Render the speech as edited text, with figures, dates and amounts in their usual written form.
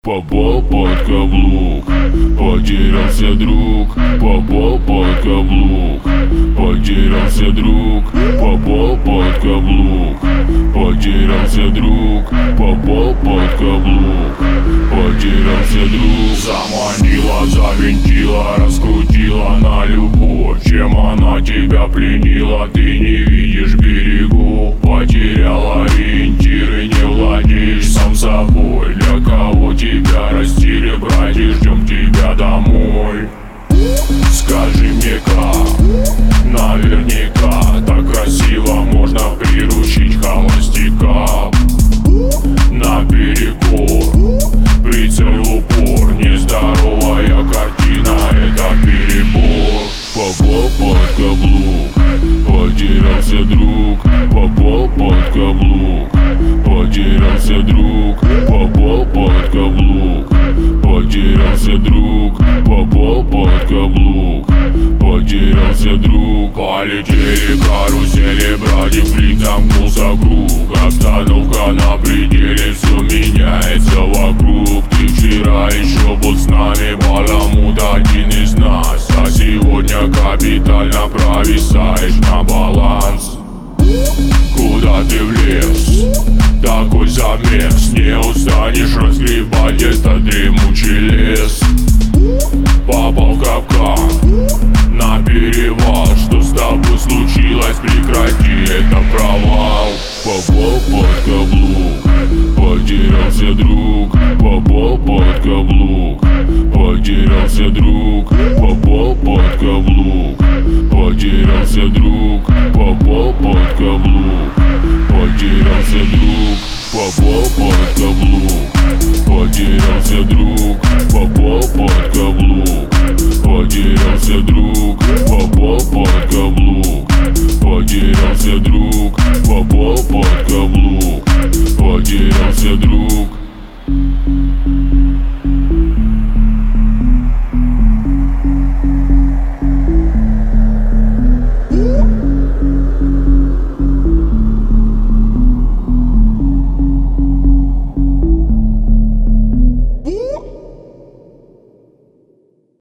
Попал под каблук, потерялся друг. Попал под каблук, потерялся друг. Попал под каблук, потерялся друг. Попал под каблук, потерялся друг. Заманила, завинтила, раскрутила на любовь. Чем она тебя пленила, ты не видишь берегу. Потерял ориентиры, не владеешь сам собой. Для кого тебя растили, братья, ждем тебя домой. Скажи мне как, наверняка так красиво можно приручить холостяка. Наперекор, прицел в упор, нездоровая картина, это перебор. Попал под каблук, потерялся друг. Попал под каблук, потерялся друг. Попал под каблук, потерялся друг. Попал под каблук, потерялся друг. Полетели карусели, братьев, флик замкнулся круг. Обстановка на пределе, все меняется вокруг. Ты вчера еще был с нами, баламут один из нас, а сегодня капитально провисаешь на баланс. Куда ты влез? Такой замес, не устанешь разгребать этот дремучий